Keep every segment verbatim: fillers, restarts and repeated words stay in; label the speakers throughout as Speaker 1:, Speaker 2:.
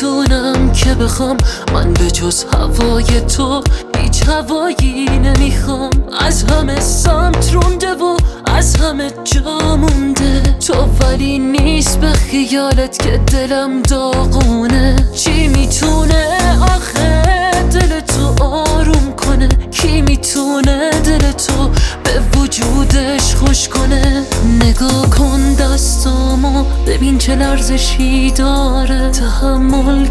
Speaker 1: میتونم که بخوام، من به جز هوای تو هیچ هوایی نمیخوام. از همه سمت رونده و از همه جا مونده تو، ولی نیست به خیالت که دلم داغونه. چی میتونه آخه دل تو آروم کنه؟ کی میتونه دل تو به وجودش خوش کنه؟ نگاه کن دستامو ببین چه لرزشی داره، تحمل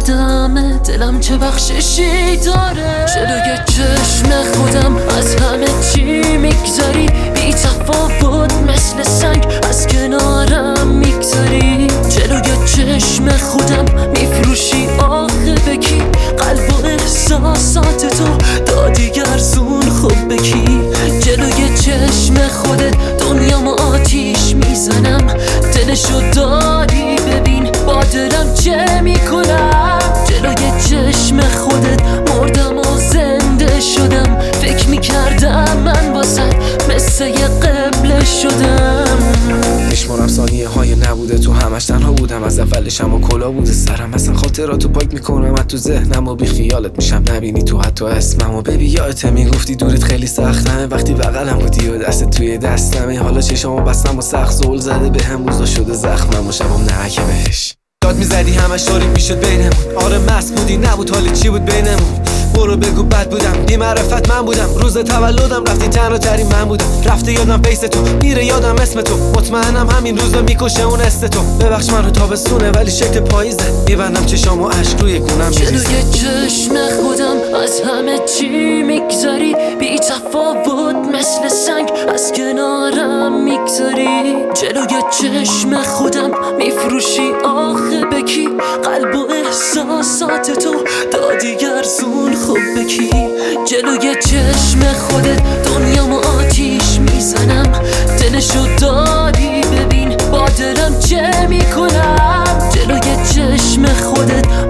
Speaker 1: کردم دلم چه بخششی داره. جلوی چشم خودم از همه چی میگذاری، بی تفاوت مثل سنگ از کنارم میگذاری. جلوی چشم خودم میفروشی آخه بکی، قلب و احساسات تو دادی گرزون خوب بکی. جلوی چشم خودت دنیامو آتیش میزنم، دلشو داری ببین با دلم چه میکنم. جلوی چشم خودت مردم و زنده شدم، فکر میکردم من واسه مثل یه قبله شدم.
Speaker 2: میشمارم ثانیه های نبوده تو، همش تنها بودم از اولش، اما کلا بوده سرم. اصلا خاطراتو پاک میکنم از تو ذهنم و بی خیالت میشم، نبینی تو حتی اسممو. ببی یادته میگفتی دورت خیلی سختمه، وقتی بغلم بودی و دست توی دستمه. حالا چشامو بستم و سخت زول زده به هم، روزا شده زخمم و شبم نهکه بهش. داد میزدی همش تاریک میشد بینمون، آره مست بودی نبود حالی چی بود بینمون. برو بگو بد بودم، بی معرفت من بودم، روز تولدم رفتی تنها ترین من بودم. رفته یادم فیس تو، میره یادم اسم تو، مطمئنم همین روزا میکشه اون است تو. ببخش منو تابستونه ولی شکل پاییزه، میبندم چشام و عشق روی گونم میریزه.
Speaker 1: جلوی چشم خودم از همه چی میگذاری، بی تفاوت مثل سنگ از کنارم میگذاری. جلوی چشم خودم میفروشی آخه بکی، قلب و احساسات تو دادی گرزون خوب بکی. جلوی چشم خودت دنیامو آتیش میزنم، دلشو داری ببین با دلم چه میکنم. جلوی چشم خودت